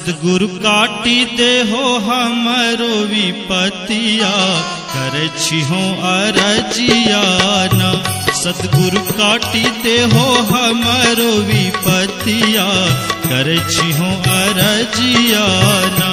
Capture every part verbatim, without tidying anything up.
सतगुरु काटी दे हो हमरो विपतिया करे छी हो अरजिया ना। सतगुरु काटी दे हो हमरो विपतिया करे छी हो अरजिया ना।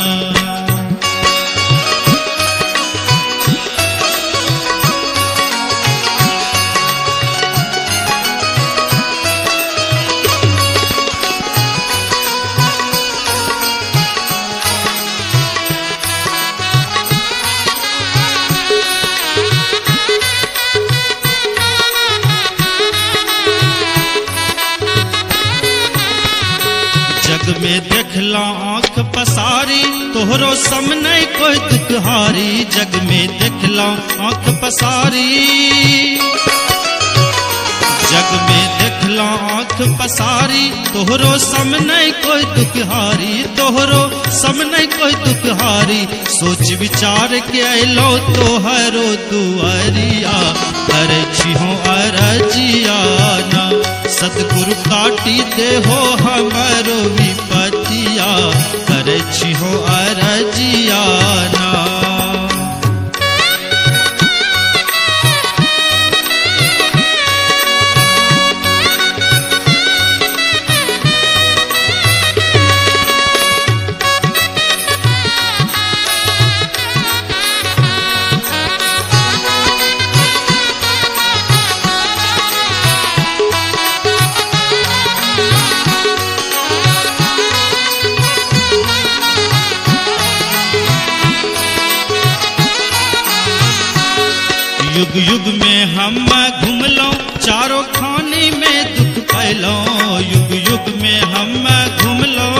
जग में देखला आँख पसारी तोहरो सामने कोई दुखहारी। जग में देखला आँख पसारी जग में देखला आँख पसारी तोहरो सामने कोई दुखहारी। तोहरो सामने कोई दुखहारी सोच विचार के अलो तोहरो दुआरिया करे छी हो अरजिया ना। सतगुरु काटी दे हो हमरो विपतिया करे छी हो अरजिया ना। युग युग में हम घूमलो चारों खानी में दुख पैलो। युग युग में हम घूमलो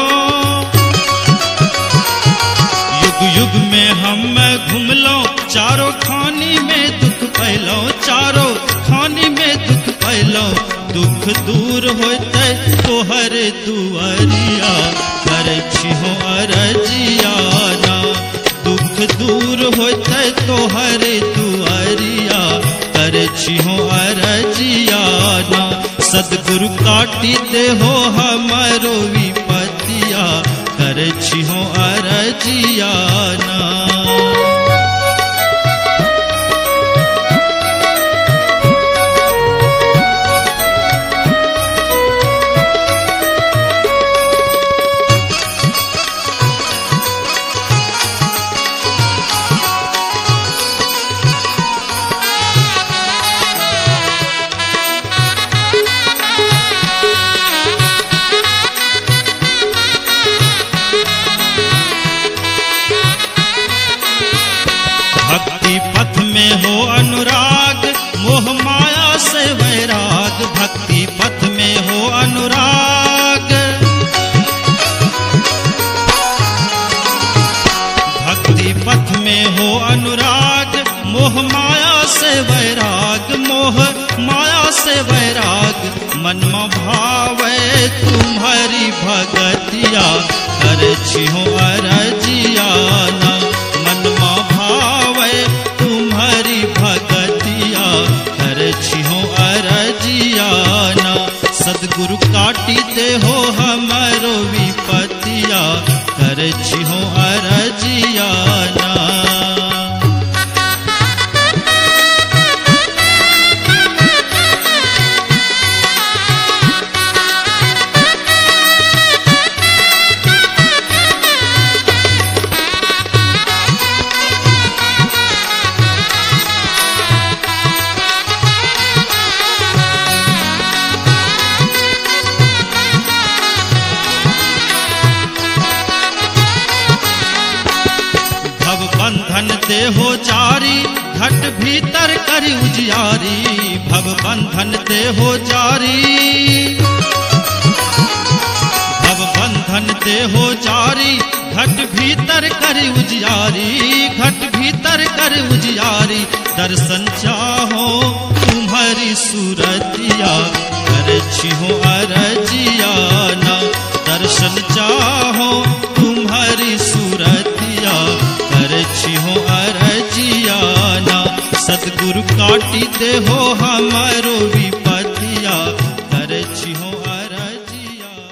युग युग में हम घूमलो चारों खानी में दुख पैलो। चारों खानी में दुख पैलो दुख दूर होते तोहर दुआरिया करे छी हो अरजिया ना। दुख दूर होते तोहर दुआरिया करे छी हो अरजिया ना। सतगुरु काटी दे हो हमरो विपतिया करे छी हो अरजिया ना। भक्ति पथ में हो अनुराग मोह माया से वैराग। भक्ति पथ में हो अनुराग भक्ति पथ में हो अनुराग मोह माया से वैराग। मोह माया से वैराग मन में भावे तुम्हारी भगतिया करे छी हो अरजिया ना। मन में भावे तुम्हारी भगतिया करे छी हो अरजिया ना। सतगुरु काटी दे हो हमरो विपतिया करे छी हो अरजिया ना। बंधन दे हो जारी घट भीतर करी उजियारी। भव बंधन दे हो जारी भव बंधन दे हो जारी घट भीतर करी उजियारी। घट भीतर करी उजियारी दर्शन चाहो तुम्हारी सूरतिया करे छी हो अरजिया ना। दर्शन चाहो तुम्हारी सूरतिया करे छी हो अरजिया ना। सतगुरु काटी दे हो हमरो